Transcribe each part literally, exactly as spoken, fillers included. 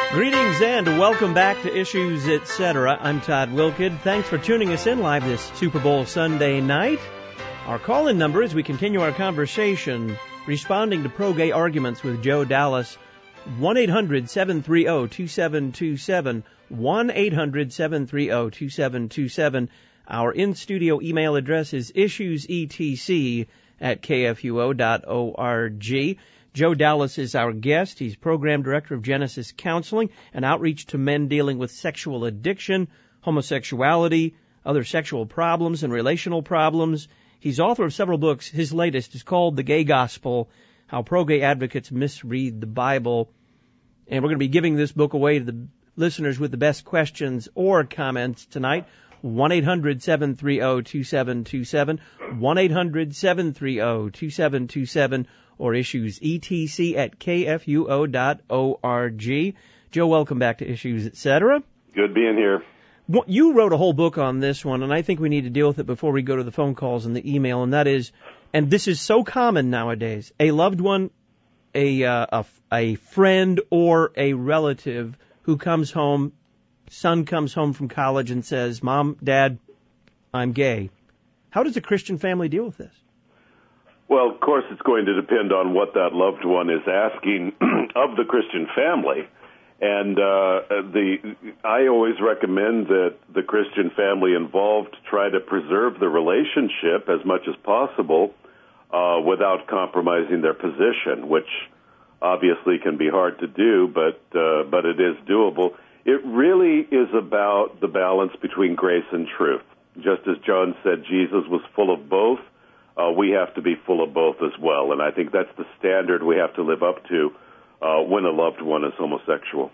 Greetings and welcome back to Issues, et cetera. I'm Todd Wilkid. Thanks for tuning us in live this Super Bowl Sunday night. Our call-in number as we continue our conversation, responding to pro-gay arguments with Joe Dallas, one eight hundred seven three zero two seven two seven, one eight hundred seven three zero two seven two seven. Our in-studio email address is issuesetc at k f u o dot org. Joe Dallas is our guest. He's Program Director of Genesis Counseling, an outreach to men dealing with sexual addiction, homosexuality, other sexual problems, and relational problems. He's author of several books. His latest is called The Gay Gospel, How Pro-Gay Advocates Misread the Bible. And we're going to be giving this book away to the listeners with the best questions or comments tonight. one eight hundred seven three zero two seven two seven, one eight hundred seven three zero two seven two seven, or issues etc at k f u o dot org. Joe, welcome back to Issues, et cetera. Good being here. You wrote a whole book on this one, and I think we need to deal with it before we go to the phone calls and the email, and that is, and this is so common nowadays, a loved one, a, uh, a, a friend, or a relative who comes home, son comes home from college and says, Mom, Dad, I'm gay. How does a Christian family deal with this? Well, of course, it's going to depend on what that loved one is asking of the Christian family. And uh, the I always recommend that the Christian family involved try to preserve the relationship as much as possible uh, without compromising their position, which obviously can be hard to do, but uh, but it is doable. It really is about the balance between grace and truth. Just as John said, Jesus was full of both. Uh, we have to be full of both as well, and I think that's the standard we have to live up to uh, when a loved one is homosexual.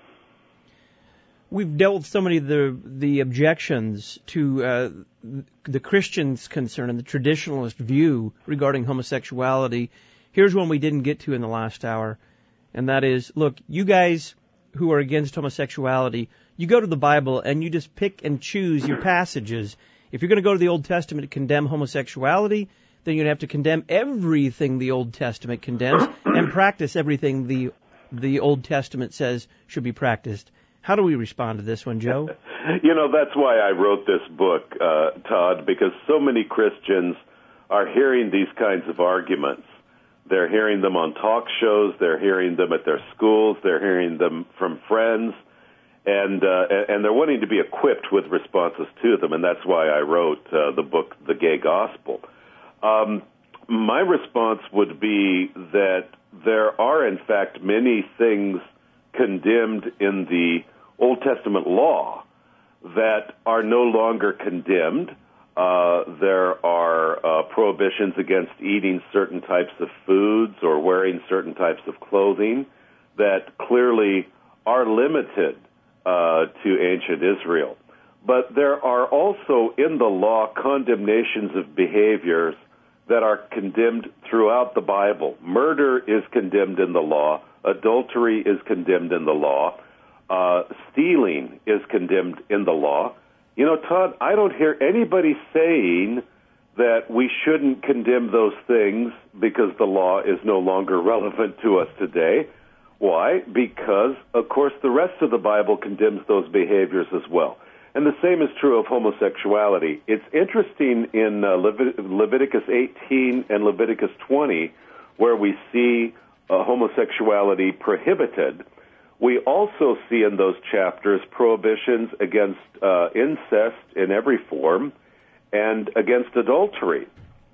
We've dealt with so many of the, the objections to uh, the Christian's concern and the traditionalist view regarding homosexuality. Here's one we didn't get to in the last hour, and that is, look, you guys who are against homosexuality, you go to the Bible and you just pick and choose your passages. If you're going to go to the Old Testament to condemn homosexuality, then you'd have to condemn everything the Old Testament condemns and practice everything the the Old Testament says should be practiced. How do we respond to this one, Joe? You know, that's why I wrote this book, uh, Todd, because so many Christians are hearing these kinds of arguments. They're hearing them on talk shows, they're hearing them at their schools, they're hearing them from friends, and uh, and they're wanting to be equipped with responses to them, and that's why I wrote uh, the book, The Gay Gospel. Um, my response would be that there are, in fact, many things condemned in the Old Testament law that are no longer condemned. Uh, there are uh, prohibitions against eating certain types of foods or wearing certain types of clothing that clearly are limited uh, to ancient Israel. But there are also in the law condemnations of behaviors that are condemned throughout the Bible. Murder is condemned in the law. Adultery is condemned in the law. Uh, stealing is condemned in the law. You know, Todd, I don't hear anybody saying that we shouldn't condemn those things because the law is no longer relevant to us today. Why? Because, of course, the rest of the Bible condemns those behaviors as well. And the same is true of homosexuality. It's interesting in uh, Levit- Leviticus eighteen and Leviticus twenty, where we see uh, homosexuality prohibited. We also see in those chapters prohibitions against uh, incest in every form and against adultery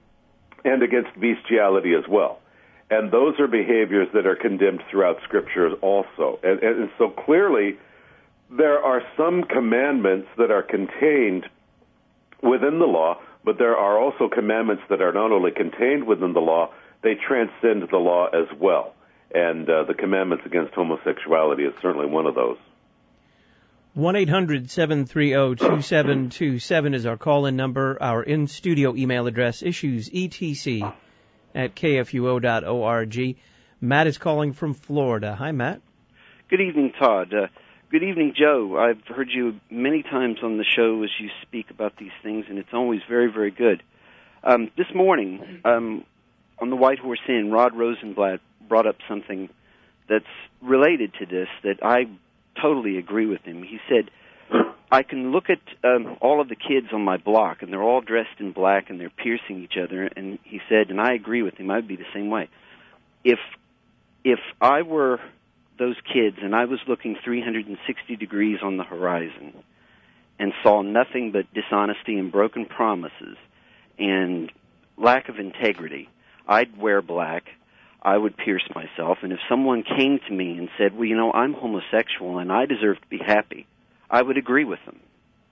and against bestiality as well. And those are behaviors that are condemned throughout Scripture also. And, and so clearly, there are some commandments that are contained within the law, but there are also commandments that are not only contained within the law, they transcend the law as well. And uh, the commandments against homosexuality is certainly one of those. one eight hundred seven three zero two seven two seven is our call-in number. Our in-studio email address, issues etc at k f u o dot org. Matt is calling from Florida. Hi, Matt. Good evening, Todd. Uh, good evening, Joe. I've heard you many times on the show as you speak about these things, and it's always very, very good. Um, this morning, um, on the White Horse Inn, Rod Rosenblatt brought up something that's related to this that I totally agree with him. He said, I can look at um, all of the kids on my block, and they're all dressed in black, and they're piercing each other. And he said, and I agree with him, I'd be the same way. If if I were those kids and I was looking three hundred sixty degrees on the horizon and saw nothing but dishonesty and broken promises and lack of integrity, I'd wear black, I would pierce myself, and if someone came to me and said, well, you know, I'm homosexual and I deserve to be happy, I would agree with them.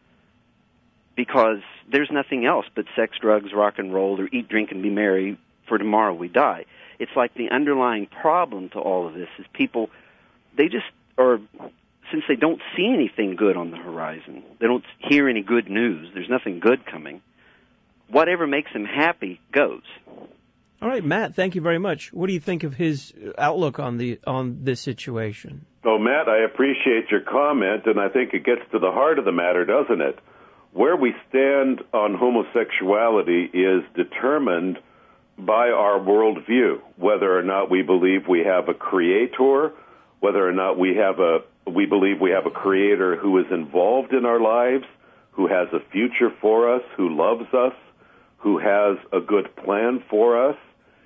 Because there's nothing else but sex, drugs, rock and roll, or eat, drink, and be merry, for tomorrow we die. It's like the underlying problem to all of this is people, they just are, since they don't see anything good on the horizon, they don't hear any good news, there's nothing good coming, whatever makes them happy goes. All right, Matt, thank you very much. What do you think of his outlook on the on this situation? Oh, Matt, I appreciate your comment, and I think it gets to the heart of the matter, doesn't it? Where we stand on homosexuality is determined by our worldview, whether or not we believe we have a creator, whether or not we have a we believe we have a creator who is involved in our lives, who has a future for us, who loves us, who has a good plan for us.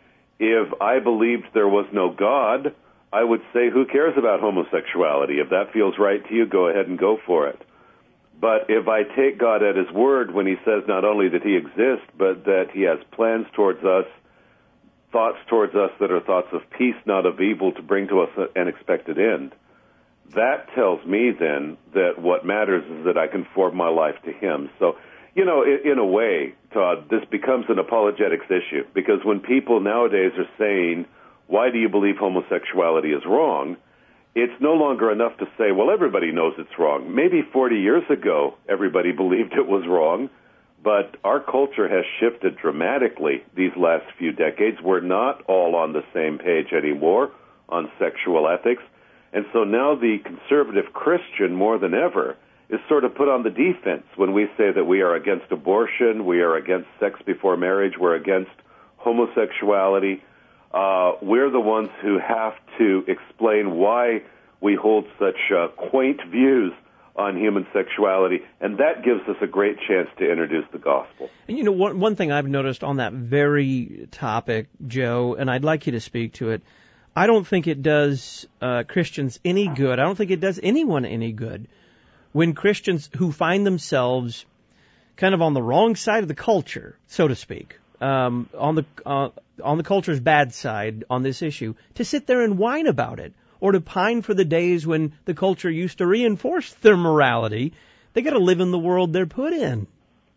If I believed there was no God, I would say, who cares about homosexuality? If that feels right to you, go ahead and go for it. But if I take God at His word when He says not only that He exists, but that He has plans towards us, thoughts towards us that are thoughts of peace, not of evil, to bring to us an expected end, that tells me then that what matters is that I conform my life to Him. So, you know, in, in a way, Todd, this becomes an apologetics issue, because when people nowadays are saying, why do you believe homosexuality is wrong, it's no longer enough to say, well, everybody knows it's wrong. Maybe forty years ago, everybody believed it was wrong, but our culture has shifted dramatically these last few decades. We're not all on the same page anymore on sexual ethics. And so now the conservative Christian, more than ever, is sort of put on the defense when we say that we are against abortion, we are against sex before marriage, we're against homosexuality. Uh, we're the ones who have to explain why we hold such uh, quaint views on human sexuality, and that gives us a great chance to introduce the gospel. And you know, one, one thing I've noticed on that very topic, Joe, and I'd like you to speak to it, I don't think it does uh, Christians any good. I don't think it does anyone any good when Christians who find themselves kind of on the wrong side of the culture, so to speak, um, on the uh, on the culture's bad side on this issue, to sit there and whine about it, or to pine for the days when the culture used to reinforce their morality. They got to live in the world they're put in.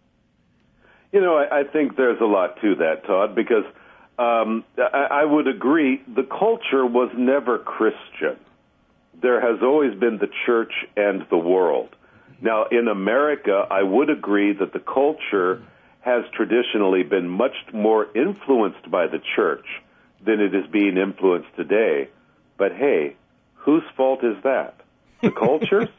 You know, I, I think there's a lot to that, Todd, because um, I, I would agree the culture was never Christian. There has always been the church and the world. Now, in America, I would agree that the culture has traditionally been much more influenced by the church than it is being influenced today. But hey, whose fault is that? The culture's?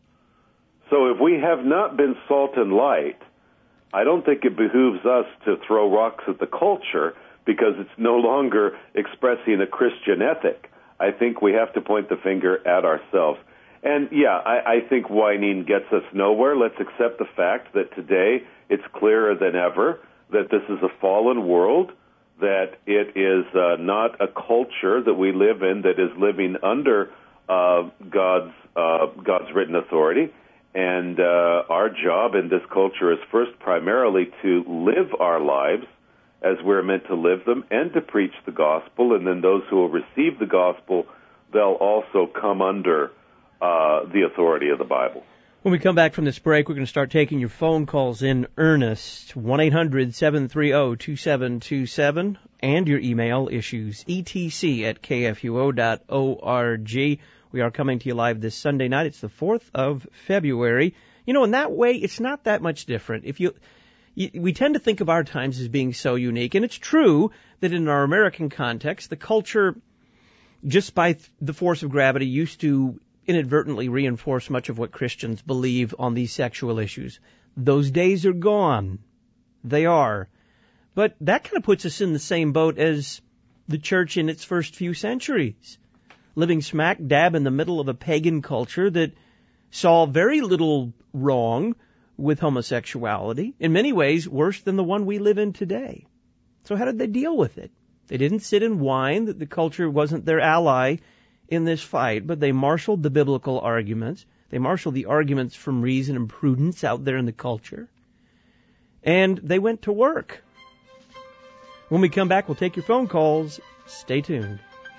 So if we have not been salt and light, I don't think it behooves us to throw rocks at the culture because it's no longer expressing a Christian ethic. I think we have to point the finger at ourselves. And, yeah, I, I think whining gets us nowhere. Let's accept the fact that today it's clearer than ever that this is a fallen world, that it is uh, not a culture that we live in that is living under uh, God's uh, God's written authority. And uh, our job in this culture is first primarily to live our lives as we're meant to live them and to preach the gospel. And then those who will receive the gospel, they'll also come under uh, the authority of the Bible. When we come back from this break, we're going to start taking your phone calls in earnest. one eight hundred seven three zero two seven two seven and your email issues E T C at K F U O dot org. We are coming to you live this Sunday night. It's the fourth of February. You know, in that way, it's not that much different. If you, you, we tend to think of our times as being so unique, and it's true that in our American context, the culture, just by the force of gravity, used to inadvertently reinforce much of what Christians believe on these sexual issues. Those days are gone. They are. But that kind of puts us in the same boat as the church in its first few centuries. living smack dab in the middle of a pagan culture that saw very little wrong with homosexuality, in many ways worse than the one we live in today. So how did they deal with it? They didn't sit and whine that the culture wasn't their ally in this fight, but they marshaled the biblical arguments. They marshaled the arguments from reason and prudence out there in the culture. And they went to work. When we come back, we'll take your phone calls. Stay tuned.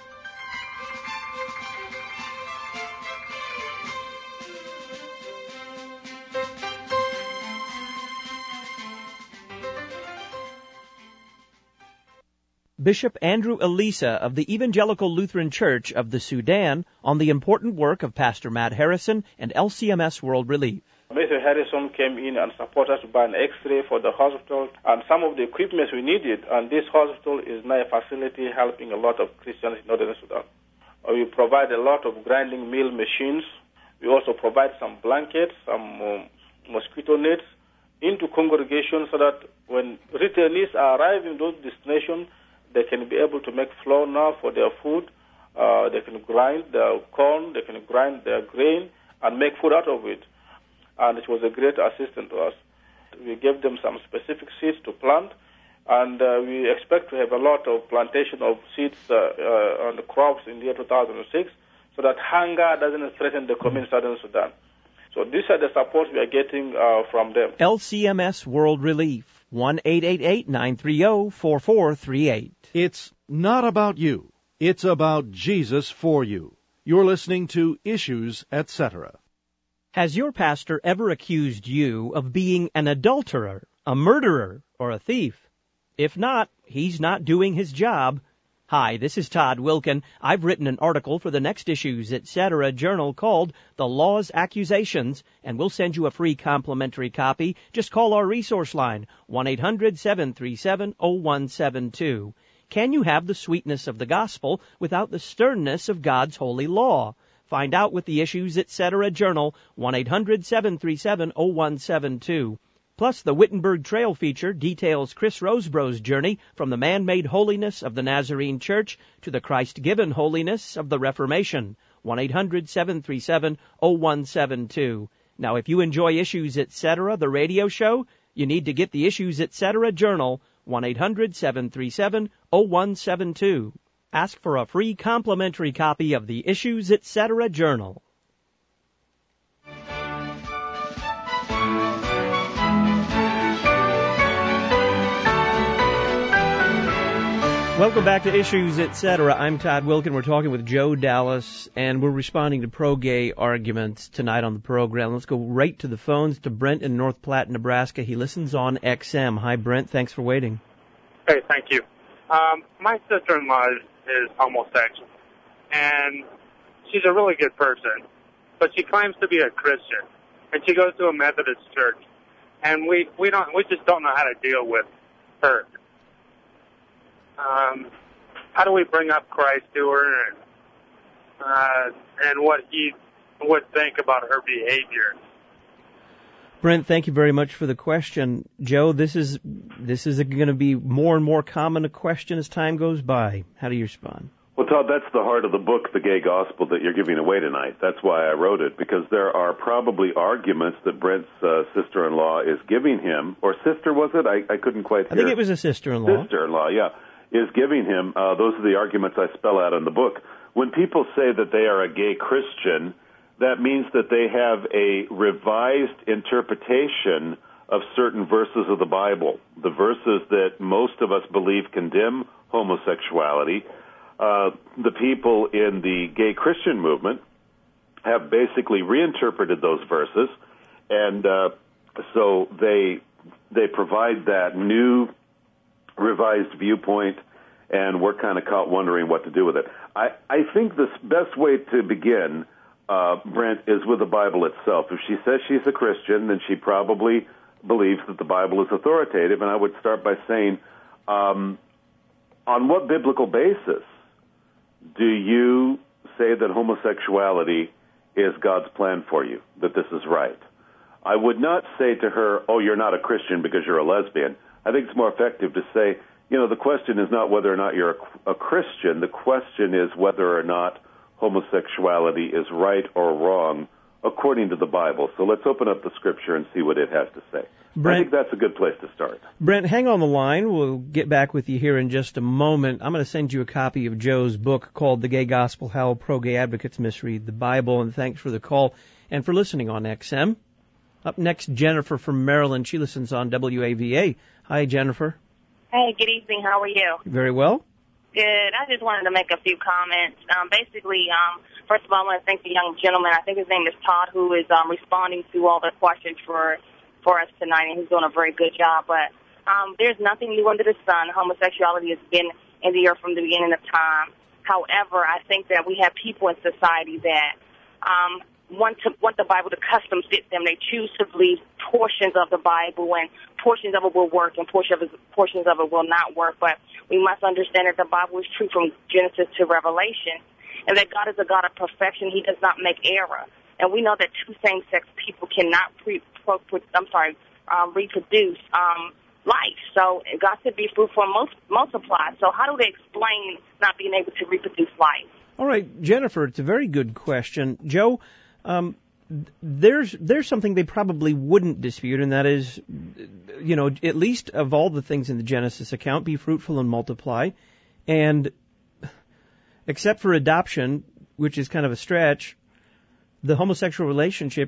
Bishop Andrew Elisa of the Evangelical Lutheran Church of the Sudan on the important work of Pastor Matt Harrison and L C M S World Relief. Mister Harrison came in and supported us to buy an X-ray for the hospital and some of the equipment we needed, and this hospital is now a facility helping a lot of Christians in northern Sudan. We provide a lot of grinding mill machines. We also provide some blankets, some um, mosquito nets into congregations so that when returnees arrive in those destinations, they can be able to make flour now for their food. Uh, they can grind their corn, they can grind their grain, and make food out of it. And it was a great assistance to us. We gave them some specific seeds to plant, and uh, we expect to have a lot of plantation of seeds uh, uh, on the crops in the year two thousand six, so that hunger doesn't threaten the community in southern Sudan. So these are the supports we are getting uh, from them. L C M S World Relief, one eight eight eight, nine three zero, four four three eight. It's not about you. It's about Jesus for you. You're listening to Issues, et cetera. Has your pastor ever accused you of being an adulterer, a murderer, or a thief? If not, he's not doing his job. Hi, this is Todd Wilkin. I've written an article for the Next Issues, et cetera journal called The Law's Accusations, and we'll send you a free complimentary copy. Just call our resource line, one eight hundred, seven three seven, zero one seven two. Can you have the sweetness of the gospel without the sternness of God's holy law? Find out with the Issues, et cetera journal, one eight hundred, seven three seven, zero one seven two. Plus, the Wittenberg Trail feature details Chris Rosebrough's journey from the man-made holiness of the Nazarene Church to the Christ-given holiness of the Reformation. one eight hundred, seven three seven, zero one seven two. Now, if you enjoy Issues, et cetera, the radio show, you need to get the Issues, et cetera journal, one eight hundred, seven three seven, zero one seven two. Ask for a free complimentary copy of the Issues, et cetera journal. Welcome back to Issues, et cetera. I'm Todd Wilkin. We're talking with Joe Dallas, and we're responding to pro-gay arguments tonight on the program. Let's go right to the phones to Brent in North Platte, Nebraska. He listens on X M. Hi, Brent. Thanks for waiting. Hey, thank you. Um, my sister-in-law is, is homosexual, and she's a really good person, but she claims to be a Christian, and she goes to a Methodist church, and we, we don't we just don't know how to deal with her. Um, how do we bring up Christ to her, and uh, and what he would think about her behavior? Brent, thank you very much for the question. Joe, this is this is going to be more and more common a question as time goes by. How do you respond? Well, Todd, that's the heart of the book, The Gay Gospel, that you're giving away tonight. That's why I wrote it, because there are probably arguments that Brent's uh, sister-in-law is giving him, or sister, was it? I, I couldn't quite hear. I think it was a sister-in-law. Sister-in-law, yeah, is giving him. Uh, those are the arguments I spell out in the book. When people say that they are a gay Christian, that means that they have a revised interpretation of certain verses of the Bible, the verses that most of us believe condemn homosexuality. Uh, the people in the gay Christian movement have basically reinterpreted those verses, and uh, so they they provide that new revised viewpoint, and we're kind of caught wondering what to do with it. I, I think the best way to begin, uh, Brent, is with the Bible itself. If she says she's a Christian, then she probably believes that the Bible is authoritative, and I would start by saying, um, on what biblical basis do you say that homosexuality is God's plan for you, that this is right? I would not say to her, oh, you're not a Christian because you're a lesbian. I think it's more effective to say, you know, the question is not whether or not you're a, a Christian. The question is whether or not homosexuality is right or wrong according to the Bible. So let's open up the Scripture and see what it has to say. Brent, I think that's a good place to start. Brent, hang on the line. We'll get back with you here in just a moment. I'm going to send you a copy of Joe's book called The Gay Gospel, How Pro-Gay Advocates Misread the Bible, and thanks for the call and for listening on X M. Up next, Jennifer from Maryland. She listens on W A V A. Hi, Jennifer. Hey, good evening. How are you? Very well. Good. I just wanted to make a few comments. Um, basically, um, first of all, I want to thank the young gentleman. I think his name is Todd, who is um, responding to all the questions for for us tonight, and he's doing a very good job. But um, there's nothing new under the sun. Homosexuality has been in the earth from the beginning of time. However, I think that we have people in society that um, want to want the Bible to custom fit them. They choose to believe portions of the Bible, and portions of it will work, and portions of it, portions of it will not work. But we must understand that the Bible is true from Genesis to Revelation, and that God is a God of perfection. He does not make error. And we know that two same-sex people cannot pre, pro, I'm sorry, um, reproduce um, life. So God said be fruitful and multiply. So how do they explain not being able to reproduce life? All right, Jennifer, it's a very good question. Joe, um, there's there's something they probably wouldn't dispute, and that is, you know, at least of all the things in the Genesis account, be fruitful and multiply. And except for adoption, which is kind of a stretch, the homosexual relationship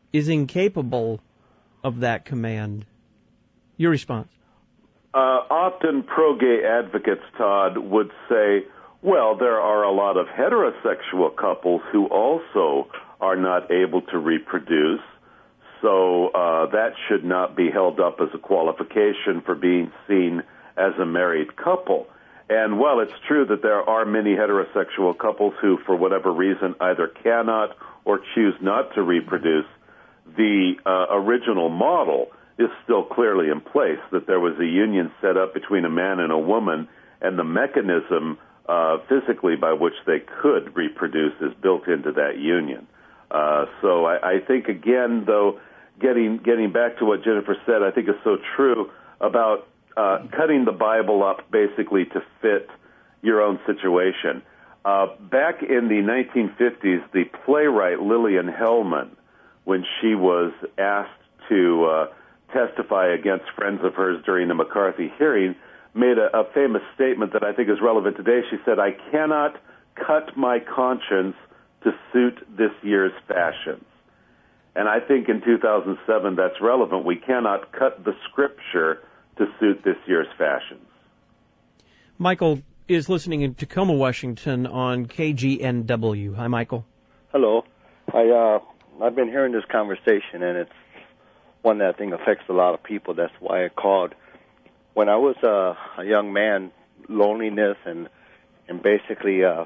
is incapable of that command. Your response? Uh, often pro-gay advocates, Todd, would say, well, there are a lot of heterosexual couples who also are not able to reproduce, so uh, that should not be held up as a qualification for being seen as a married couple. And while it's true that there are many heterosexual couples who, for whatever reason, either cannot or choose not to reproduce, the uh, original model is still clearly in place, that there was a union set up between a man and a woman, and the mechanism uh, physically by which they could reproduce is built into that union. Uh, so I, I think, again, though, getting getting back to what Jennifer said, I think is so true about uh, cutting the Bible up basically to fit your own situation. Uh, back in the nineteen fifties, the playwright Lillian Hellman, when she was asked to uh, testify against friends of hers during the McCarthy hearing, made a, a famous statement that I think is relevant today. She said, "I cannot cut my conscience to suit this year's fashions." And I think in two thousand seven that's relevant. We cannot cut the Scripture to suit this year's fashions. Michael is listening in Tacoma, Washington on K G N W. Hi, Michael. Hello. I, uh, I've been hearing this conversation, and it's one that I think affects a lot of people. That's why I called. When I was uh, a young man, loneliness and and basically, uh,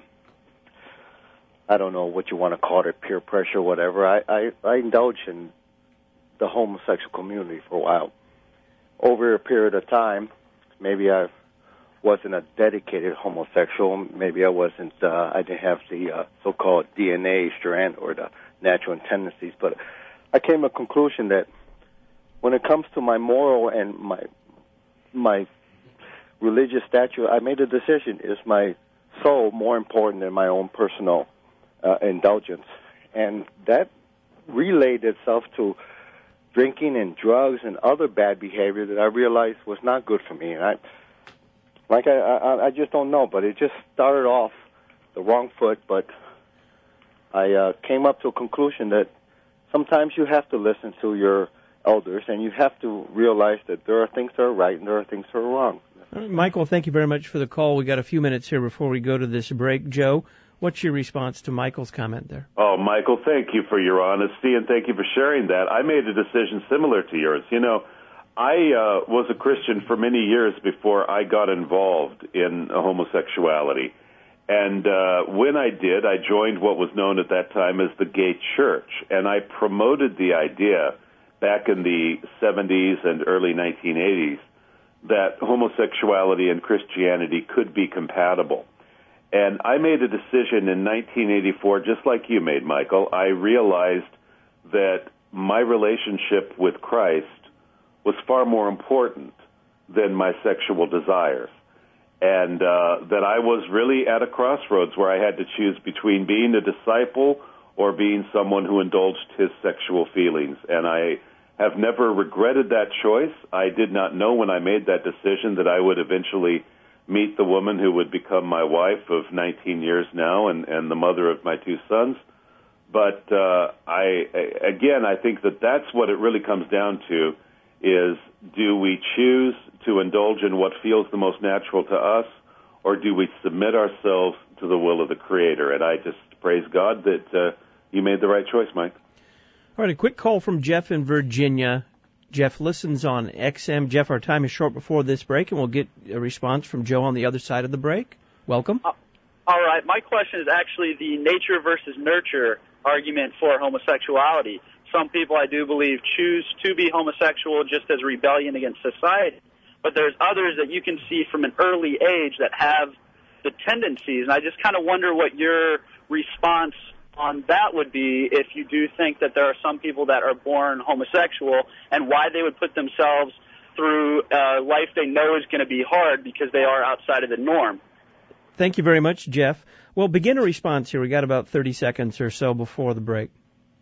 I don't know what you want to call it, peer pressure, whatever, I, I, I indulged in the homosexual community for a while. Over a period of time, maybe I wasn't a dedicated homosexual. Maybe I wasn't, uh, I didn't have the uh, so-called D N A strand or the natural tendencies. But I came to a conclusion that when it comes to my moral and my my religious stature, I made a decision. Is my soul more important than my own personal uh, indulgence? And that relayed itself to drinking and drugs and other bad behavior that I realized was not good for me. And I, like I, I, I just don't know, but it just started off the wrong foot. But I uh, came up to a conclusion that sometimes you have to listen to your elders, and you have to realize that there are things that are right and there are things that are wrong. All right, Michael, thank you very much for the call. We got a few minutes here before we go to this break. Joe, what's your response to Michael's comment there? Oh, Michael, thank you for your honesty, and thank you for sharing that. I made a decision similar to yours. You know, I uh, was a Christian for many years before I got involved in homosexuality. And uh, when I did, I joined what was known at that time as the gay church, and I promoted the idea back in the seventies and early nineteen eighties that homosexuality and Christianity could be compatible. And I made a decision in nineteen eighty-four, just like you made, Michael. I realized that my relationship with Christ was far more important than my sexual desires. and uh, that I was really at a crossroads where I had to choose between being a disciple or being someone who indulged his sexual feelings. And I have never regretted that choice. I did not know when I made that decision that I would eventually meet the woman who would become my wife of nineteen years now and, and the mother of my two sons. But uh, I, again, I think that that's what it really comes down to is, do we choose to indulge in what feels the most natural to us, or do we submit ourselves to the will of the Creator? And I just praise God that uh, you made the right choice, Mike. All right, a quick call from Jeff in Virginia. Jeff listens on X M. Jeff, our time is short before this break, and we'll get a response from Joe on the other side of the break. Welcome. Uh, all right, my question is actually the nature versus nurture argument for homosexuality. Some people, I do believe, choose to be homosexual just as rebellion against society. But there's others that you can see from an early age that have the tendencies. And I just kind of wonder what your response on that would be, if you do think that there are some people that are born homosexual, and why they would put themselves through a life they know is going to be hard because they are outside of the norm. Thank you very much, Jeff. Well, begin a response here. We got about thirty seconds or so before the break.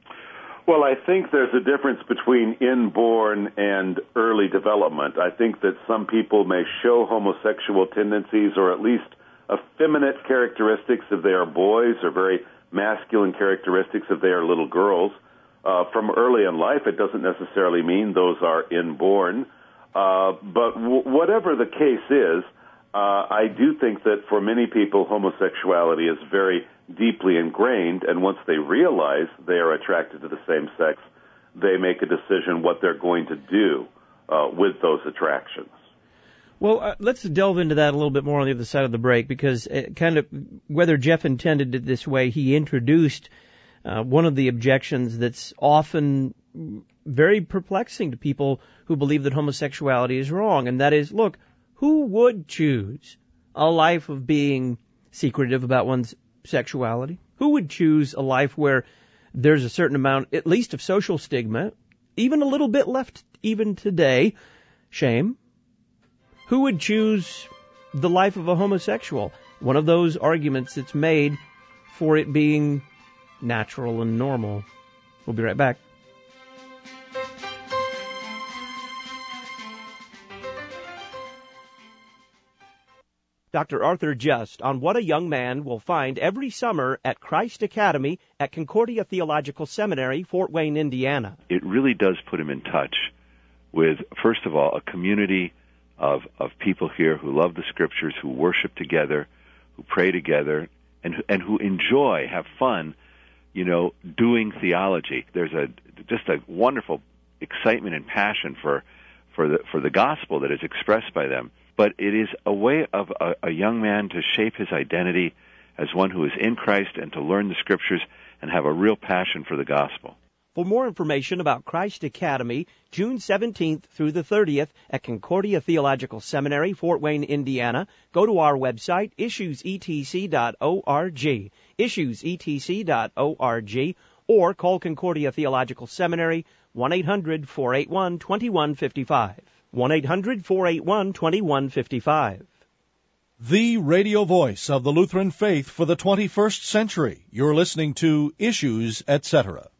Well, I think there's a difference between inborn and early development. I think that some people may show homosexual tendencies, or at least effeminate characteristics if they are boys, or very masculine characteristics if they are little girls. Uh, from early in life, it doesn't necessarily mean those are inborn. Uh, but w- whatever the case is, uh, I do think that for many people, homosexuality is very deeply ingrained, and once they realize they are attracted to the same sex, they make a decision what they're going to do uh, with those attractions. Well, uh, let's delve into that a little bit more on the other side of the break, because it kind of, whether Jeff intended it this way, he introduced uh, one of the objections that's often very perplexing to people who believe that homosexuality is wrong, and that is, look, who would choose a life of being secretive about one's sexuality? Who would choose a life where there's a certain amount, at least, of social stigma, even a little bit left even today, shame? Who would choose the life of a homosexual? One of those arguments that's made for it being natural and normal. We'll be right back. Doctor Arthur Just on what a young man will find every summer at Christ Academy at Concordia Theological Seminary, Fort Wayne, Indiana. It really does put him in touch with, first of all, a community of of people here who love the Scriptures, who worship together, who pray together, and and who enjoy, have fun, you know, doing theology. There's a just a wonderful excitement and passion for for the for the gospel that is expressed by them. But it is a way of a, a young man to shape his identity as one who is in Christ and to learn the Scriptures and have a real passion for the gospel. For more information about Christ Academy, June seventeenth through the thirtieth at Concordia Theological Seminary, Fort Wayne, Indiana, go to our website, issues e t c dot org, issues e t c dot org, or call Concordia Theological Seminary, one eight hundred four eight one two one five five, one eight hundred four eight one two one five five. The radio voice of the Lutheran faith for the twenty-first century. You're listening to Issues, et cetera.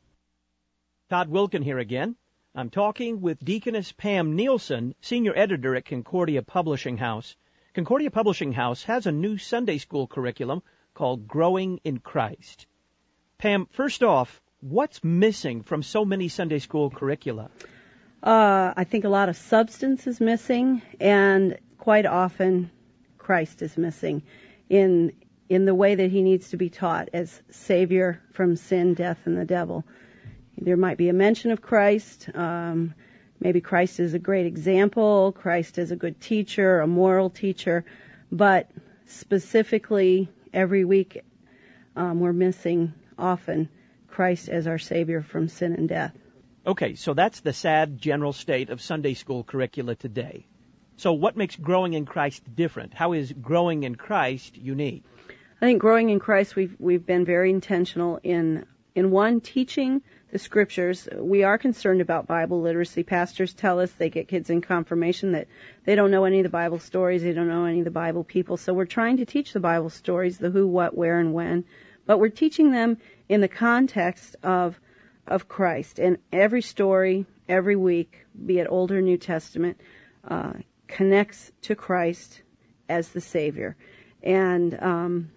Todd Wilken here again. I'm talking with Deaconess Pam Nielsen, senior editor at Concordia Publishing House. Concordia Publishing House has a new Sunday school curriculum called Growing in Christ. Pam, first off, what's missing from so many Sunday school curricula? Uh, I think a lot of substance is missing, and quite often Christ is missing in in the way that he needs to be taught as Savior from sin, death, and the devil. There might be a mention of Christ. Um, maybe Christ is a great example. Christ is a good teacher, a moral teacher. But specifically, every week, um, we're missing often Christ as our Savior from sin and death. Okay, so that's the sad general state of Sunday school curricula today. So what makes Growing in Christ different? How is Growing in Christ unique? I think Growing in Christ, we've we've been very intentional in in one, teaching the scriptures. We are concerned about Bible literacy. Pastors tell us they get kids in confirmation that they don't know any of the Bible stories, they don't know any of the Bible people. So we're trying to teach the Bible stories, the who, what, where, and when. But we're teaching them in the context of of Christ. And every story, every week, be it Old or New Testament, uh, connects to Christ as the Savior. And um,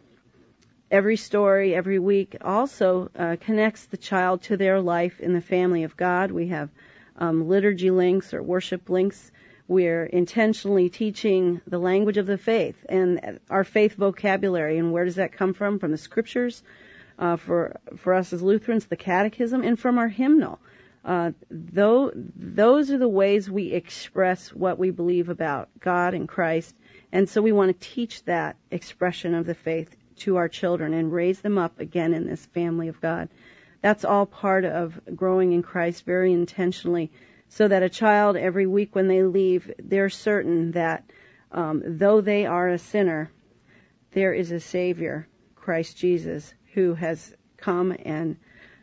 every story, every week also uh, connects the child to their life in the family of God. We have um, liturgy links or worship links. We're intentionally teaching the language of the faith and our faith vocabulary. And where does that come from? From the scriptures, uh, for for us as Lutherans, the catechism, and from our hymnal. Uh, though, those are the ways we express what we believe about God and Christ. And so we want to teach that expression of the faith to our children and raise them up again in this family of God. That's all part of growing in Christ very intentionally, so that a child every week when they leave, they're certain that um, though they are a sinner, there is a Savior, Christ Jesus, who has come and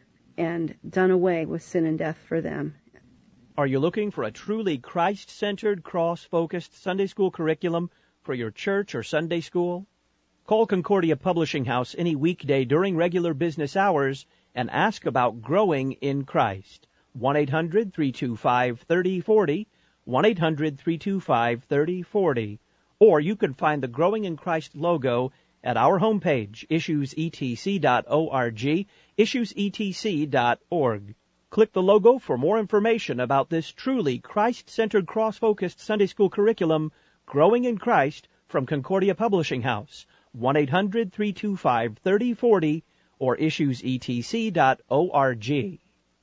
and done away with sin and death for them. Are you looking for a truly Christ-centered, cross-focused Sunday school curriculum for your church or Sunday school? Call Concordia Publishing House any weekday during regular business hours and ask about growing in Christ. one eight hundred three two five three zero four zero, one eight hundred three two five three zero four zero. Or you can find the Growing in Christ logo at our homepage, issues e t c dot org, issues e t c dot org. Click the logo for more information about this truly Christ-centered, cross-focused Sunday school curriculum, Growing in Christ, from Concordia Publishing House, one eight hundred three two five three zero four zero, or issues e t c dot org.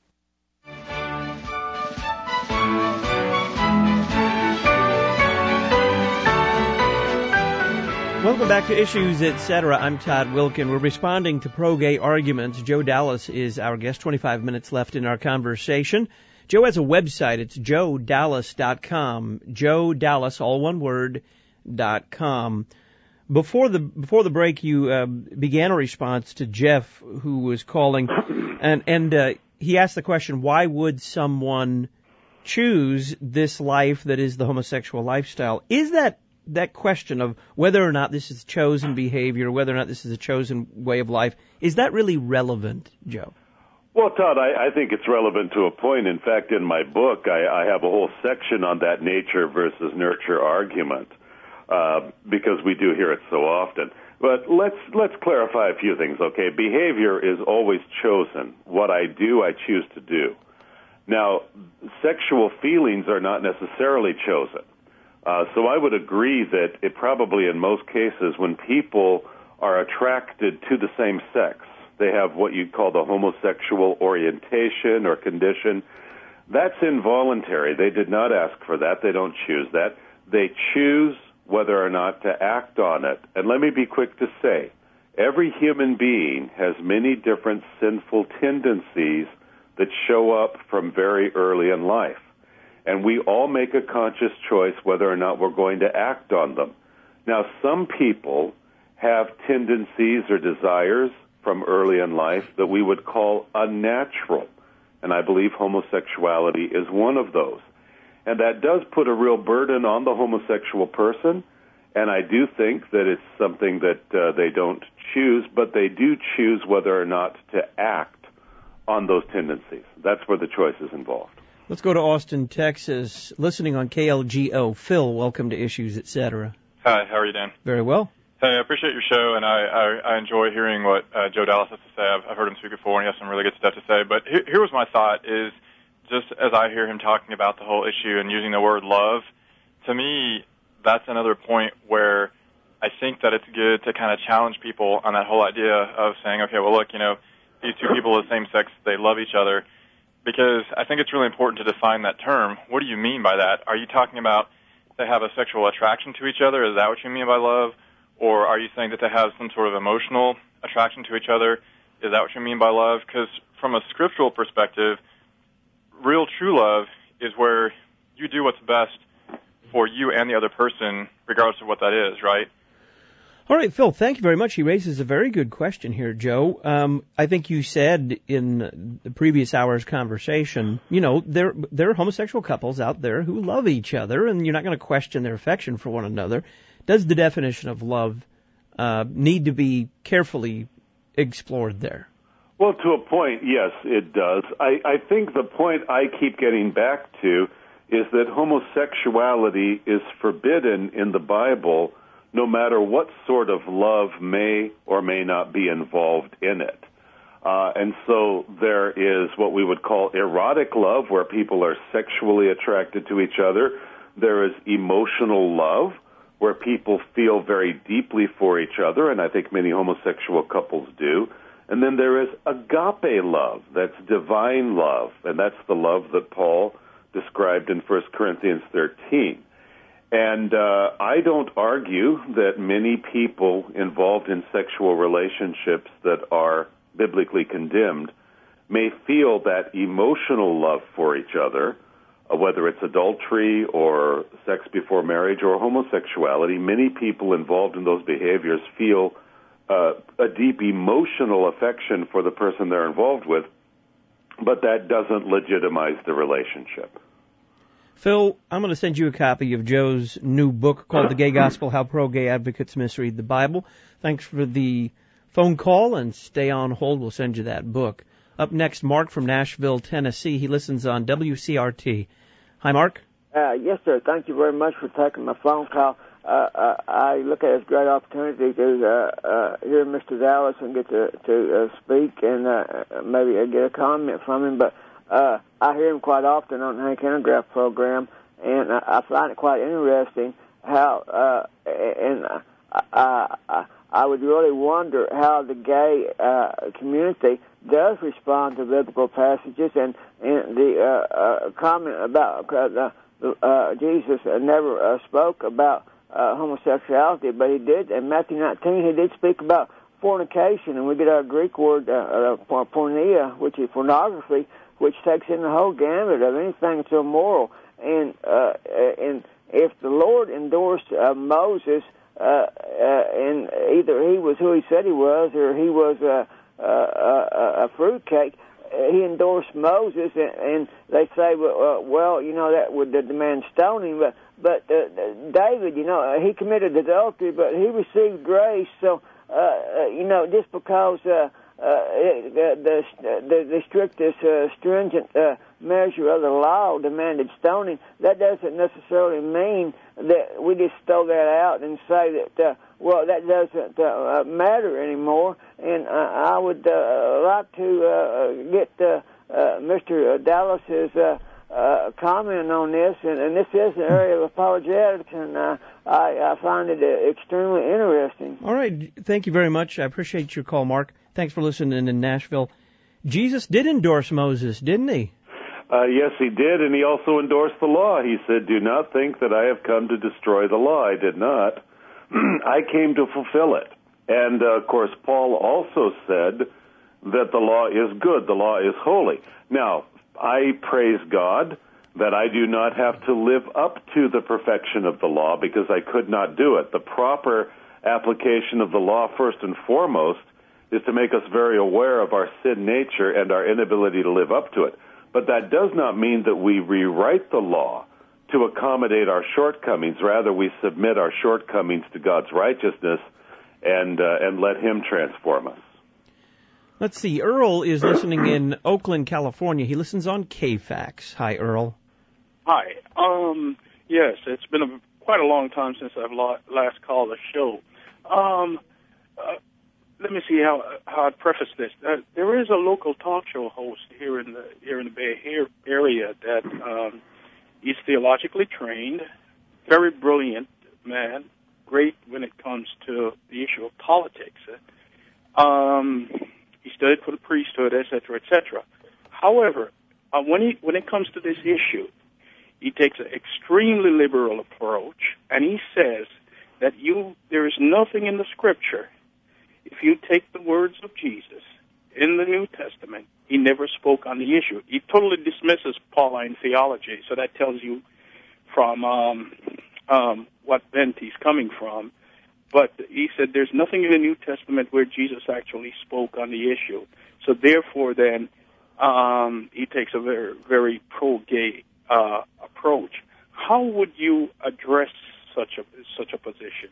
Welcome back to Issues, et cetera. I'm Todd Wilkin. We're responding to pro-gay arguments. Joe Dallas is our guest. twenty-five minutes left in our conversation. Joe has a website. It's joe dallas dot com. Joe Dallas, all one word, dot com. Before the before the break, you uh, began a response to Jeff, who was calling, and and uh, he asked the question: why would someone choose this life that is the homosexual lifestyle? Is that that question of whether or not this is chosen behavior, whether or not this is a chosen way of life, is that really relevant, Joe? Well, Todd, I, I think it's relevant to a point. In fact, in my book, I, I have a whole section on that nature versus nurture argument, uh, because we do hear it so often. But let's let's clarify a few things, okay? Behavior is always chosen. What I do, I choose to do. Now, sexual feelings are not necessarily chosen. Uh, so I would agree that it probably in most cases when people are attracted to the same sex, they have what you'd call the homosexual orientation or condition. That's involuntary. They did not ask for that. They don't choose that. They choose whether or not to act on it. And let me be quick to say, every human being has many different sinful tendencies that show up from very early in life. And we all make a conscious choice whether or not we're going to act on them. Now, some people have tendencies or desires from early in life that we would call unnatural, and I believe homosexuality is one of those. And that does put a real burden on the homosexual person, and I do think that it's something that uh, they don't choose, but they do choose whether or not to act on those tendencies. That's where the choice is involved. Let's go to Austin, Texas, listening on K L G O. Phil, welcome to Issues, et cetera. Hi, how are you doing? Very well. Hey, I appreciate your show, and I, I, I enjoy hearing what uh, Joe Dallas has to say. I've, I've heard him speak before, and he has some really good stuff to say. But here, here was my thought is, just as I hear him talking about the whole issue and using the word love, to me, that's another point where I think that it's good to kind of challenge people on that whole idea of saying, okay, well, look, you know, these two people of the same sex, they love each other. Because I think it's really important to define that term. What do you mean by that? Are you talking about they have a sexual attraction to each other? Is that what you mean by love? Or are you saying that they have some sort of emotional attraction to each other? Is that what you mean by love? Because from a scriptural perspective, real true love is where you do what's best for you and the other person, regardless of what that is, right? All right, Phil, thank you very much. He raises a very good question here, Joe. Um, I think you said in the previous hour's conversation, you know, there there are homosexual couples out there who love each other, and you're not going to question their affection for one another. Does the definition of love uh, need to be carefully explored there? Well, to a point, yes, it does. I, I think the point I keep getting back to is that homosexuality is forbidden in the Bible no matter what sort of love may or may not be involved in it. Uh, and so there is what we would call erotic love, where people are sexually attracted to each other. There is emotional love, where people feel very deeply for each other, and I think many homosexual couples do. And then there is agape love, that's divine love, and that's the love that Paul described in First Corinthians thirteen. And uh, I don't argue that many people involved in sexual relationships that are biblically condemned may feel that emotional love for each other, uh, whether it's adultery or sex before marriage or homosexuality. Many people involved in those behaviors feel uh, a deep emotional affection for the person they're involved with, but that doesn't legitimize the relationship. Phil, I'm going to send you a copy of Joe's new book called The Gay Gospel, How Pro-Gay Advocates Misread the Bible. Thanks for the phone call, and stay on hold. We'll send you that book. Up next, Mark from Nashville, Tennessee. He listens on W C R T. Hi, Mark. Uh, yes, sir. Thank you very much for taking my phone call. Uh, uh, I look at it as a great opportunity to uh, uh, hear Mister Dallas and get to, to uh, speak and uh, maybe get a comment from him. But Uh, I hear him quite often on the Hank Intergraph program, and I, I find it quite interesting how, uh, and I, I, I would really wonder how the gay uh, community does respond to biblical passages, and, and the uh, uh, comment about uh, uh, Jesus never uh, spoke about uh, homosexuality, but he did, in Matthew nineteen, he did speak about fornication, and we get our Greek word, uh, uh, porneia, which is pornography, which takes in the whole gamut of anything that's immoral. And uh, and if the Lord endorsed uh, Moses, uh, uh, and either he was who he said he was, or he was a, a, a fruitcake, he endorsed Moses, and, and they say, well, uh, well, you know, that would demand stoning. But but uh, David, you know, he committed adultery, but he received grace. So uh, you know, just because. Uh, Uh, the, the, the, the strictest, uh, stringent uh, measure of the law demanded stoning, that doesn't necessarily mean that we just throw that out and say that, uh, well, that doesn't uh, matter anymore. And uh, I would uh, like to uh, get uh, uh, Mister Dallas's uh, uh, comment on this, and, and this is an area of apologetics, and uh, I, I find it uh, extremely interesting. All right. Thank you very much. I appreciate your call, Mark. Thanks for listening in Nashville. Jesus did endorse Moses, didn't he? Uh, yes, he did, and he also endorsed the law. He said, do not think that I have come to destroy the law. I did not. I came to fulfill it. And, uh, of course, Paul also said that the law is good, the law is holy. Now, I praise God that I do not have to live up to the perfection of the law because I could not do it. The proper application of the law, first and foremost, is to make us very aware of our sin nature and our inability to live up to it. But that does not mean that we rewrite the law to accommodate our shortcomings. Rather, we submit our shortcomings to God's righteousness and uh, and let Him transform us. Let's see. Earl is listening in Oakland, California. He listens on K FAX. Hi, Earl. Hi. Um, yes, it's been a, quite a long time since I've last called a show. Um, uh, Let me see how how I'd preface this. Uh, there is a local talk show host here in the here in the Bay Area that um, he's theologically trained, very brilliant man, great when it comes to the issue of politics. Um, he studied for the priesthood, et cetera, et cetera. However, uh, when he when it comes to this issue, he takes an extremely liberal approach, and he says that you there is nothing in the Scripture. If you take the words of Jesus in the New Testament, he never spoke on the issue. He totally dismisses Pauline theology, so that tells you from um, um, what bent he's coming from. but he said there's nothing in the New Testament where Jesus actually spoke on the issue. So therefore, then, um, he takes a very, very pro-gay uh, approach. How would you address such a such a position?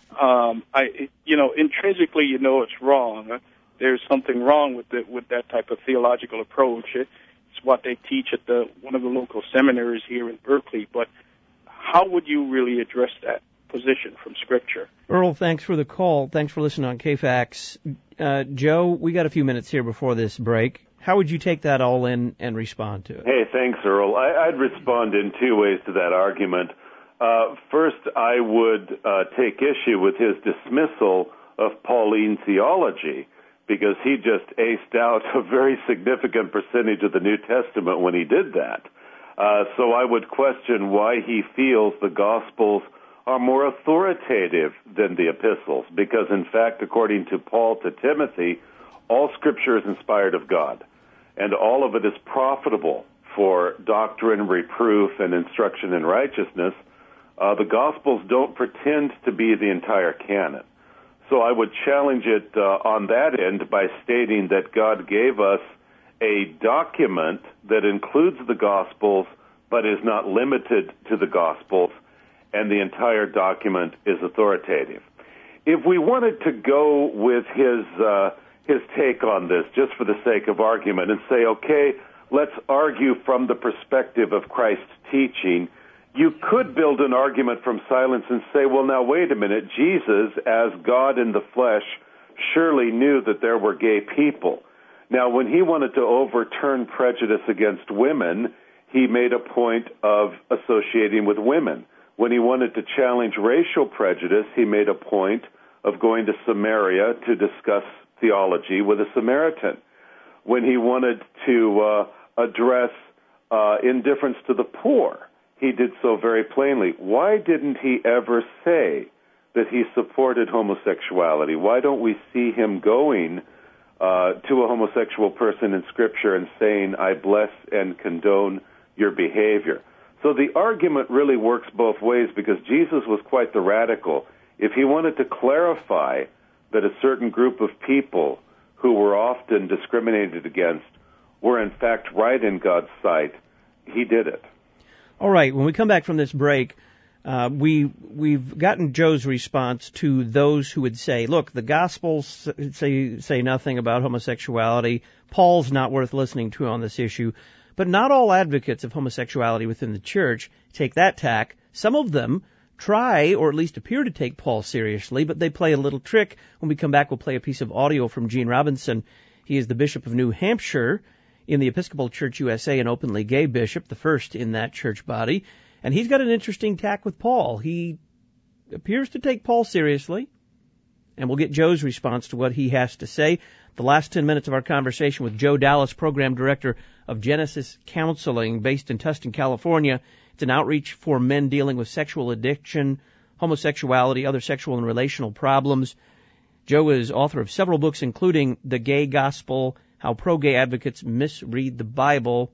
Um, I, you know, intrinsically, you know it's wrong. There's something wrong with the, with that type of theological approach. It's what they teach at the one of the local seminaries here in Berkeley. But how would you really address that position from Scripture? Earl, thanks for the call. Thanks for listening on K FAX. Uh, Joe, we got a few minutes here before this break. How would you take that all in and respond to it? Hey, thanks, Earl. I, I'd respond in two ways to that argument. Uh, first, I would uh, take issue with his dismissal of Pauline theology, because he just aced out a very significant percentage of the New Testament when he did that. Uh, so I would question why he feels the Gospels are more authoritative than the epistles, because in fact, according to Paul to Timothy, all Scripture is inspired of God, and all of it is profitable for doctrine, reproof, and instruction in righteousness. Uh, the Gospels don't pretend to be the entire canon. So I would challenge it uh, on that end by stating that God gave us a document that includes the Gospels but is not limited to the Gospels, and the entire document is authoritative. If we wanted to go with his uh, his take on this, just for the sake of argument, and say, okay, let's argue from the perspective of Christ's teaching, you could build an argument from silence and say, well, now, wait a minute, Jesus, as God in the flesh, surely knew that there were gay people. Now, when he wanted to overturn prejudice against women, he made a point of associating with women. When he wanted to challenge racial prejudice, he made a point of going to Samaria to discuss theology with a Samaritan. When he wanted to uh, address uh, indifference to the poor, he did so very plainly. Why didn't he ever say that he supported homosexuality? Why don't we see him going uh, to a homosexual person in Scripture and saying, I bless and condone your behavior? So the argument really works both ways, because Jesus was quite the radical. If he wanted to clarify that a certain group of people who were often discriminated against were in fact right in God's sight, he did it. All right, when we come back from this break, uh, we, we've gotten Joe's response to those who would say, look, the Gospels say, say nothing about homosexuality. Paul's not worth listening to on this issue. But not all advocates of homosexuality within the church take that tack. Some of them try, or at least appear to take Paul seriously, but they play a little trick. When we come back, we'll play a piece of audio from Gene Robinson. He is the Bishop of New Hampshire in the Episcopal Church U S A, an openly gay bishop, the first in that church body. And he's got an interesting tack with Paul. He appears to take Paul seriously, and we'll get Joe's response to what he has to say. The last ten minutes of our conversation with Joe Dallas, Program Director of Genesis Counseling, based in Tustin, California. It's an outreach for men dealing with sexual addiction, homosexuality, other sexual and relational problems. Joe is author of several books, including The Gay Gospel, How Pro-Gay Advocates Misread the Bible.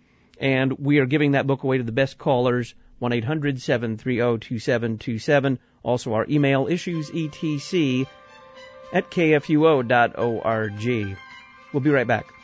And we are giving that book away to the best callers, one eight hundred seven three zero two seven two seven. Also our email, issuesetc at k f u o dot org. We'll be right back.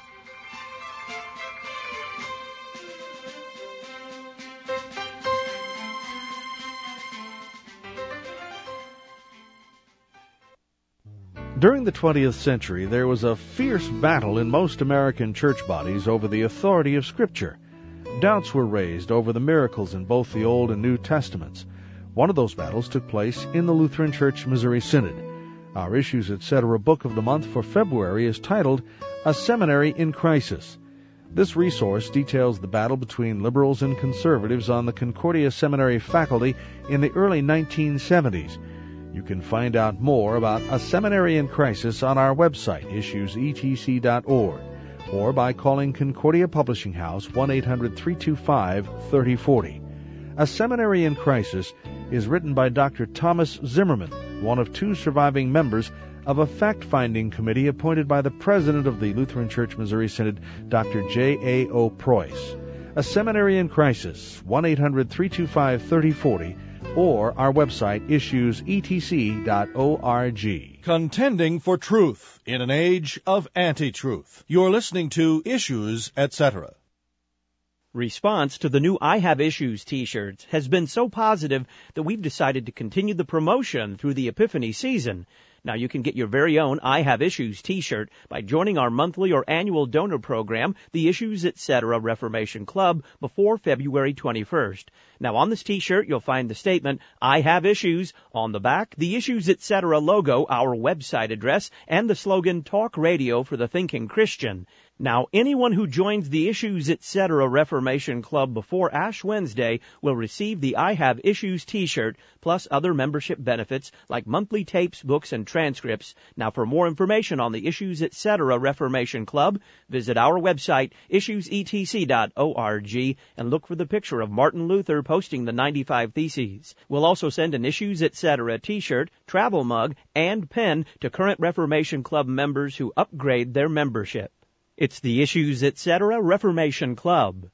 During the twentieth century, there was a fierce battle in most American church bodies over the authority of Scripture. Doubts were raised over the miracles in both the Old and New Testaments. One of those battles took place in the Lutheran Church Missouri Synod. Our Issues Etc. Book of the Month for February is titled A Seminary in Crisis. This resource details the battle between liberals and conservatives on the Concordia Seminary faculty in the early nineteen seventies. You can find out more about A Seminary in Crisis on our website, issues e t c dot org, or by calling Concordia Publishing House, one eight hundred three two five three zero four zero. A Seminary in Crisis is written by Doctor Thomas Zimmerman, one of two surviving members of a fact-finding committee appointed by the president of the Lutheran Church Missouri Synod, Doctor J A O Preuss. A Seminary in Crisis, one eight hundred three two five three zero four zero, or our website, issues e t c dot org. Contending for truth in an age of anti-truth. You're listening to Issues, et cetera. Response to the new I Have Issues t-shirts has been so positive that we've decided to continue the promotion through the Epiphany season. Now you can get your very own I Have Issues t-shirt by joining our monthly or annual donor program, the Issues, et cetera. Reformation Club, before February twenty-first. Now on this t-shirt you'll find the statement, I Have Issues, on the back, the Issues, et cetera. Logo, our website address, and the slogan, Talk Radio for the Thinking Christian. Now, anyone who joins the Issues, et cetera. Reformation Club before Ash Wednesday will receive the I Have Issues t-shirt, plus other membership benefits like monthly tapes, books, and transcripts. Now, for more information on the Issues, et cetera. Reformation Club, visit our website, issues e t c dot org, and look for the picture of Martin Luther posting the ninety-five Theses. We'll also send an Issues, et cetera. t-shirt, travel mug, and pen to current Reformation Club members who upgrade their membership. It's the Issues, et cetera. Reformation Club.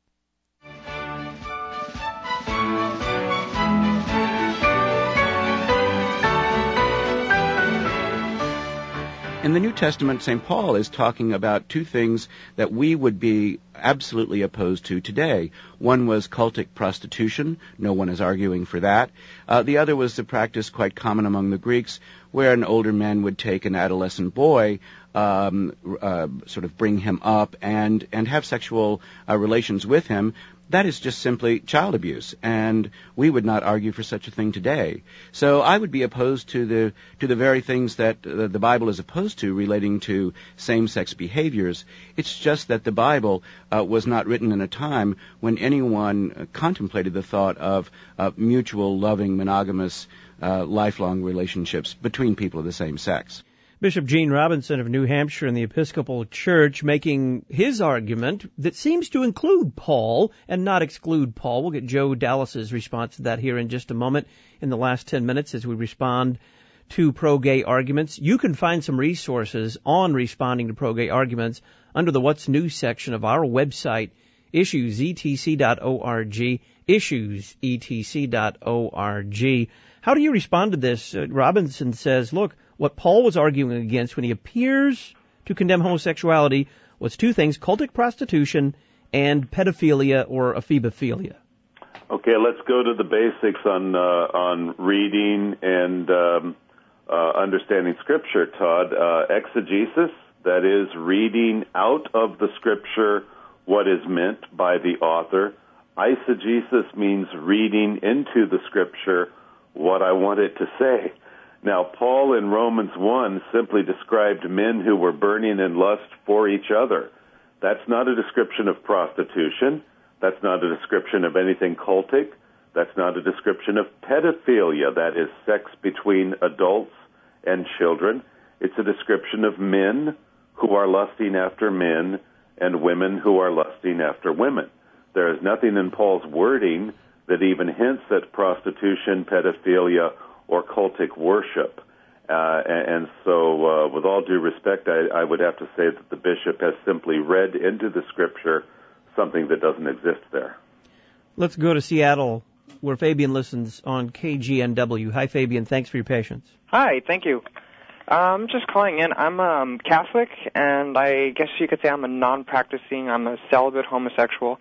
In the New Testament, Saint Paul is talking about two things that we would be absolutely opposed to today. One was cultic prostitution. No one is arguing for that. Uh, the other was the practice quite common among the Greeks, where an older man would take an adolescent boy, um, uh, sort of bring him up and, and have sexual uh, relations with him. That is just simply child abuse, and we would not argue for such a thing today. So I would be opposed to the to the very things that uh, the Bible is opposed to relating to same-sex behaviors. It's just that the Bible uh, was not written in a time when anyone uh, contemplated the thought of uh, mutual, loving, monogamous, uh, lifelong relationships between people of the same sex. Bishop Gene Robinson of New Hampshire in the Episcopal Church making his argument that seems to include Paul and not exclude Paul. We'll get Joe Dallas's response to that here in just a moment in the last ten minutes as we respond to pro-gay arguments. You can find some resources on responding to pro-gay arguments under the What's New section of our website, issues e t c dot org, issues e t c dot org. How do you respond to this? Uh, Robinson says, look, what Paul was arguing against when he appears to condemn homosexuality was two things, cultic prostitution and pedophilia or ephebophilia. Okay, let's go to the basics on uh, on reading and um, uh, understanding Scripture, Todd. Uh, exegesis, that is, reading out of the Scripture what is meant by the author. Eisegesis means reading into the Scripture what I want it to say. Now, Paul in Romans one simply described men who were burning in lust for each other. That's not a description of prostitution. That's not a description of anything cultic. That's not a description of pedophilia, that is sex between adults and children. It's a description of men who are lusting after men and women who are lusting after women. There is nothing in Paul's wording that even hints at prostitution, pedophilia, or cultic worship. Uh, and, and so, uh, with all due respect, I, I would have to say that the bishop has simply read into the Scripture something that doesn't exist there. Let's go to Seattle, where Fabian listens on K G N W. Hi, Fabian. Thanks for your patience. Hi, thank you. I'm just calling in. I'm um, Catholic, and I guess you could say I'm a non-practicing, I'm a celibate homosexual.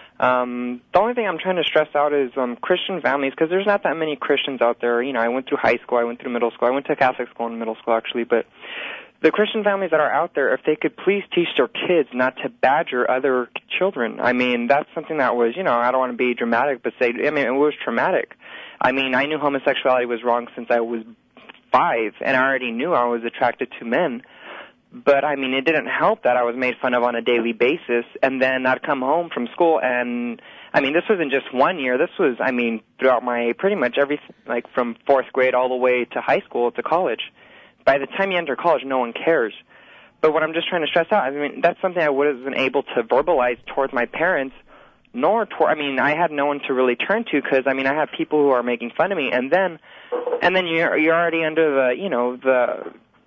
Um, the only thing I'm trying to stress out is um, Christian families, because there's not that many Christians out there. You know, I went through high school, I went through middle school, I went to Catholic school in middle school, actually, but the Christian families that are out there, if they could please teach their kids not to badger other children. I mean, that's something that was, you know, I don't want to be dramatic, but say, I mean, it was traumatic. I mean, I knew homosexuality was wrong since I was five, and I already knew I was attracted to men. But, I mean, it didn't help that I was made fun of on a daily basis, and then I'd come home from school, and, I mean, this wasn't just one year. This was, I mean, throughout my, pretty much every, like, from fourth grade all the way to high school to college. By the time you enter college, no one cares. But what I'm just trying to stress out, I mean, that's something I wasn't able to verbalize towards my parents, nor toward, I mean, I had no one to really turn to, because, I mean, I have people who are making fun of me, and then, and then you're, you're already under the, you know, the,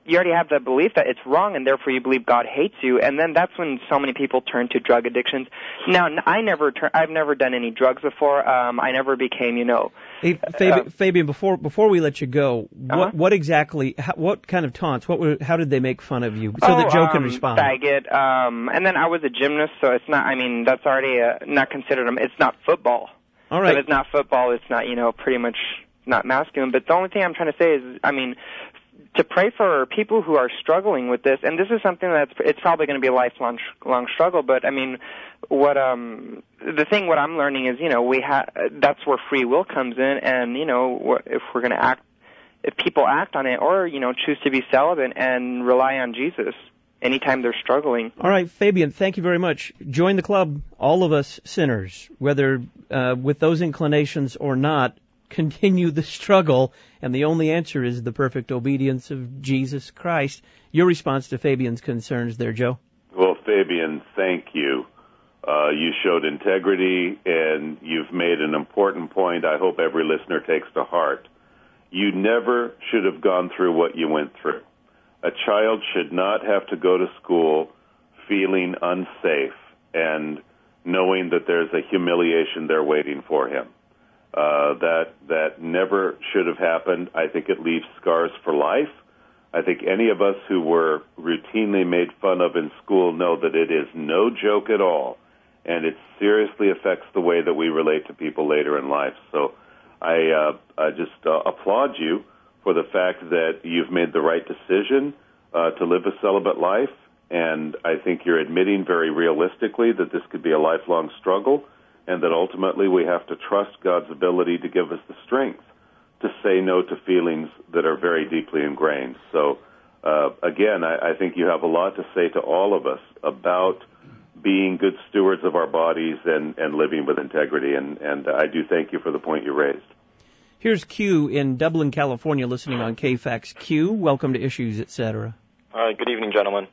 you already have the belief that it's wrong, and therefore you believe God hates you, and then that's when so many people turn to drug addictions. Now, I never, tur- I've never done any drugs before. Um, I never became, you know. Hey, Fabian, uh, Fabian, before before we let you go, what uh-huh. what exactly, how, what kind of taunts? What were, how did they make fun of you so oh, that Joe um, can respond? Faggot. Um, and then I was a gymnast, so it's not. I mean, that's already uh, not considered. It's not football. All right. So if it's not football, it's not, you know, pretty much not masculine. But the only thing I'm trying to say is, I mean, to pray for people who are struggling with this, and this is something that's, it's probably going to be a lifelong long struggle, but I mean, what, um, the thing, what I'm learning is, you know, we have, that's where free will comes in, and, you know, if we're going to act, if people act on it, or, you know, choose to be celibate and rely on Jesus anytime they're struggling. All right, Fabian, thank you very much. Join the club, all of us sinners, whether uh, with those inclinations or not, continue the struggle, and the only answer is the perfect obedience of Jesus Christ. Your response to Fabian's concerns there, Joe? Well, Fabian, thank you. Uh, you showed integrity, and you've made an important point I hope every listener takes to heart. You never should have gone through what you went through. A child should not have to go to school feeling unsafe and knowing that there's a humiliation there waiting for him. Uh, that that never should have happened. I think it leaves scars for life. I think any of us who were routinely made fun of in school know that it is no joke at all, and it seriously affects the way that we relate to people later in life. So I, uh, I just uh, applaud you for the fact that you've made the right decision uh, to live a celibate life, and I think you're admitting very realistically that this could be a lifelong struggle, and that ultimately we have to trust God's ability to give us the strength to say no to feelings that are very deeply ingrained. So, uh, again, I, I think you have a lot to say to all of us about being good stewards of our bodies and, and living with integrity, and, and I do thank you for the point you raised. Here's Q in Dublin, California, listening on K FAX. Q, welcome to Issues, et cetera. Hi, good evening, gentlemen.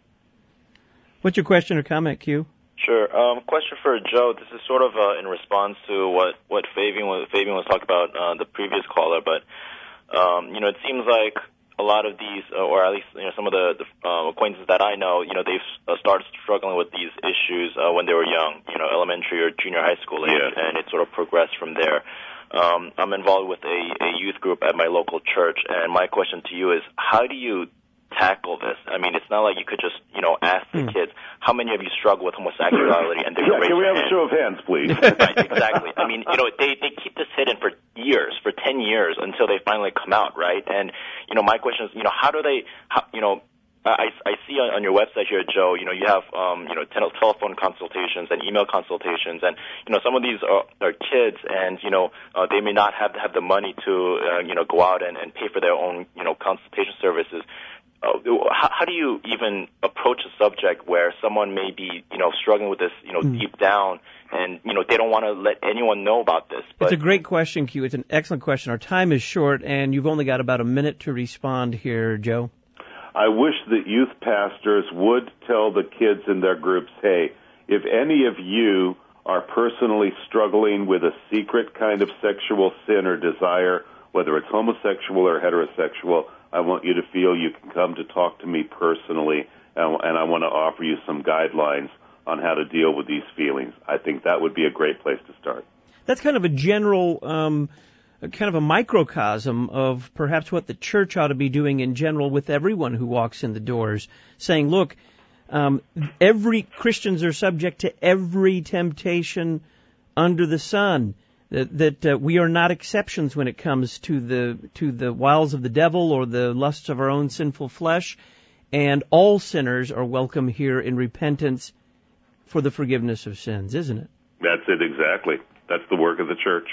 What's your question or comment, Q? Sure. Um, question for Joe. This is sort of uh, in response to what what Fabian was Fabian was talking about uh, the previous caller, but um, you know, it seems like a lot of these, uh, or at least you know, some of the, the uh, acquaintances that I know, you know, they've uh, started struggling with these issues uh, when they were young, you know, elementary or junior high school age, yeah. And it sort of progressed from there. Um, I'm involved with a, a youth group at my local church, and my question to you is, how do you tackle this? I mean, it's not like you could just, you know, ask the mm. kids, how many of you struggle with homosexuality? And they yeah, raise can we have hand. a show of hands, please? Right, exactly. I mean, you know, they, they keep this hidden for years, for ten years, until they finally come out, right? And, you know, my question is, you know, how do they, how, you know, I, I see on, on your website here, Joe, you know, you have, um, you know, tel- telephone consultations and email consultations, and, you know, some of these are, are kids, and, you know, uh, they may not have, have the money to, uh, you know, go out and, and pay for their own, you know, consultation services. Uh, how, how do you even approach a subject where someone may be, you know, struggling with this, you know, mm. deep down, and, you know, they don't want to let anyone know about this? But it's a great question, Q. It's an excellent question. Our time is short, and you've only got about a minute to respond here, Joe. I wish that youth pastors would tell the kids in their groups, hey, if any of you are personally struggling with a secret kind of sexual sin or desire, whether it's homosexual or heterosexual, I want you to feel you can come to talk to me personally, and, and I want to offer you some guidelines on how to deal with these feelings. I think that would be a great place to start. That's kind of a general, um, kind of a microcosm of perhaps what the church ought to be doing in general with everyone who walks in the doors, saying, look, um, every Christians are subject to every temptation under the sun. That, that uh, we are not exceptions when it comes to the to the wiles of the devil or the lusts of our own sinful flesh, and all sinners are welcome here in repentance for the forgiveness of sins, isn't it? That's it, exactly. That's the work of the church.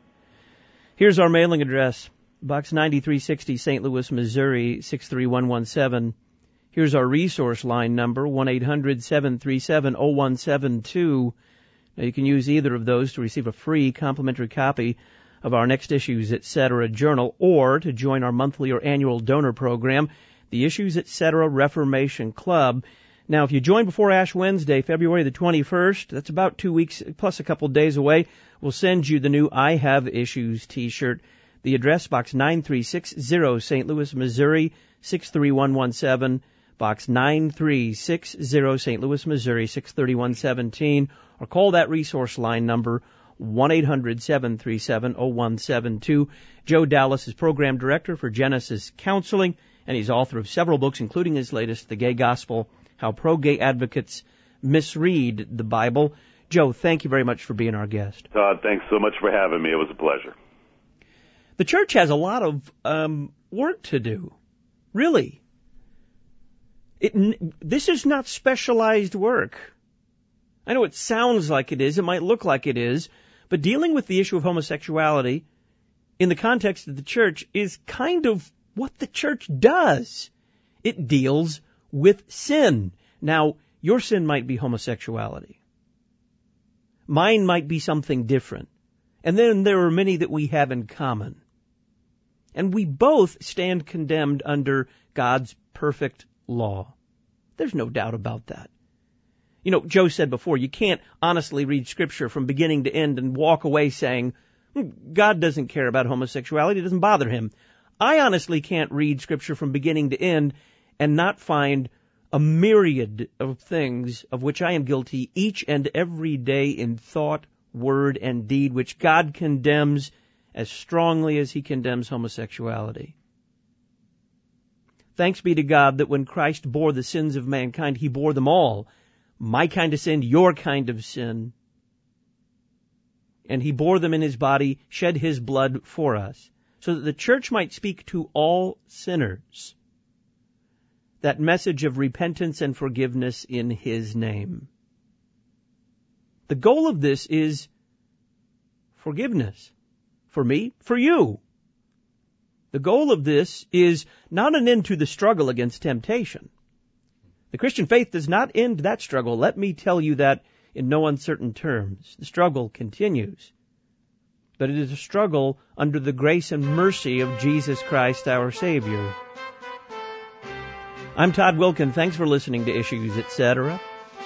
Here's our mailing address, Box ninety-three sixty, Saint Louis, Missouri, six three one one seven. Here's our resource line number, one eight hundred seven three seven oh one seven two. Now, you can use either of those to receive a free complimentary copy of our Next Issues, et cetera journal, or to join our monthly or annual donor program, the Issues, et cetera Reformation Club. Now, if you join before Ash Wednesday, February the twenty-first, that's about two weeks plus a couple days away, we'll send you the new I Have Issues t-shirt. The address, Box nine three six zero, Saint Louis, Missouri, six three one one seven. Box nine three six zero, Saint Louis, Missouri, six three one one seven. Or call that resource line number, one eight hundred seven three seven oh one seven two. Joe Dallas is Program Director for Genesis Counseling, and he's author of several books, including his latest, The Gay Gospel, How Pro-Gay Advocates Misread the Bible. Joe, thank you very much for being our guest. Todd, thanks so much for having me. It was a pleasure. The church has a lot of um, work to do, really. It, this is not specialized work. I know it sounds like it is, it might look like it is, but dealing with the issue of homosexuality in the context of the church is kind of what the church does. It deals with sin. Now, your sin might be homosexuality. Mine might be something different. And then there are many that we have in common. And we both stand condemned under God's perfect law. There's no doubt about that. You know, Joe said before, you can't honestly read Scripture from beginning to end and walk away saying, God doesn't care about homosexuality, it doesn't bother him. I honestly can't read Scripture from beginning to end and not find a myriad of things of which I am guilty each and every day in thought, word, and deed, which God condemns as strongly as he condemns homosexuality. Thanks be to God that when Christ bore the sins of mankind, he bore them all. My kind of sin, your kind of sin. And he bore them in his body, shed his blood for us, so that the church might speak to all sinners that message of repentance and forgiveness in his name. The goal of this is forgiveness. For me, for you. The goal of this is not an end to the struggle against temptation. The Christian faith does not end that struggle. Let me tell you that in no uncertain terms. The struggle continues. But it is a struggle under the grace and mercy of Jesus Christ, our Savior. I'm Todd Wilkin. Thanks for listening to Issues, et cetera.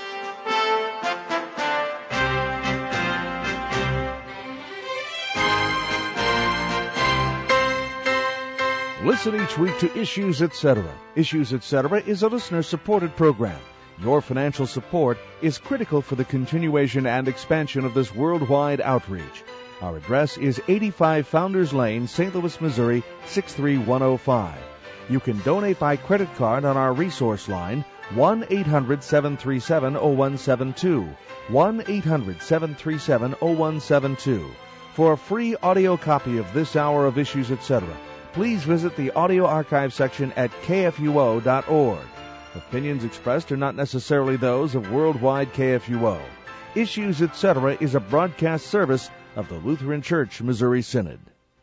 Listen each week to Issues, et cetera. Issues, et cetera is a listener-supported program. Your financial support is critical for the continuation and expansion of this worldwide outreach. Our address is eighty-five Founders Lane, Saint Louis, Missouri, six three one oh five. You can donate by credit card on our resource line, one eight hundred seven three seven oh one seven two, one eight hundred seven three seven oh one seven two. For a free audio copy of this hour of Issues, et cetera, please visit the audio archive section at K F U O dot org. Opinions expressed are not necessarily those of Worldwide K F U O. Issues, et cetera is a broadcast service of the Lutheran Church Missouri Synod.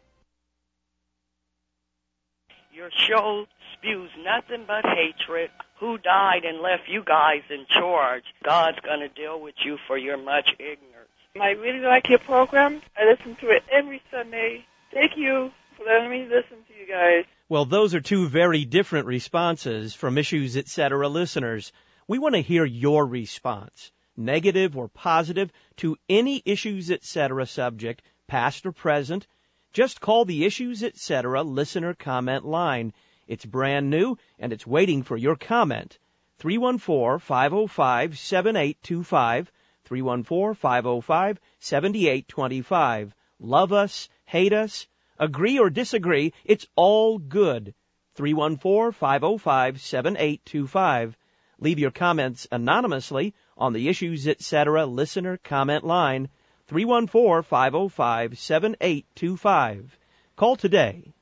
Your show spews nothing but hatred. Who died and left you guys in charge? God's going to deal with you for your much ignorance. I really like your program. I listen to it every Sunday. Thank you for letting me listen to you guys. Well, those are two very different responses from Issues, et cetera listeners. We want to hear your response, negative or positive, to any Issues, et cetera subject, past or present. Just call the Issues, et cetera listener comment line. It's brand new, and it's waiting for your comment. three one four, five oh five, seven eight two five, three one four, five oh five, seven eight two five. Love us, hate us, agree or disagree, it's all good. three one four, five oh five, seven eight two five. Leave your comments anonymously on the Issues, et cetera listener comment line, three one four, five oh five, seven eight two five. Call today.